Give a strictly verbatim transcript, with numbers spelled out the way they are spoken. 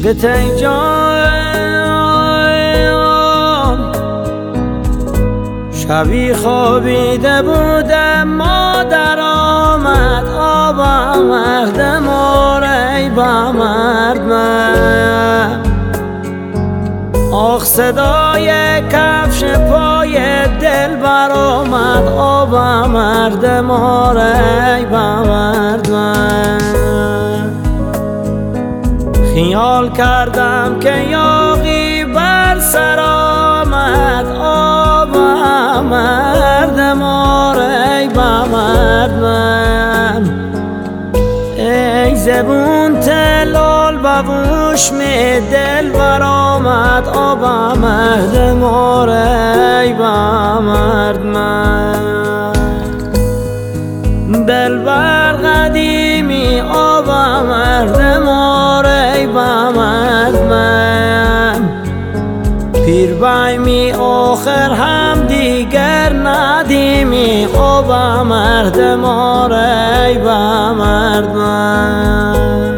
به تی جان شبی خوابیده بودم مادر آمد آب آورد مار ای با مرد من آخ صدای کفش پای دل بر آمد آب آورد مار ای با مرد من خیال کردم که یاغی بر سر آمد آب آورد مار ای با مرد من ای زبون تلال ببوش می دل بر آمد آب آورد مار ای با مرد من دلبر قدیمی آب آورد مار ای با مرد من پیر بایمی آخر هم دیگر ندیمی آب آورد مار ای با مرد من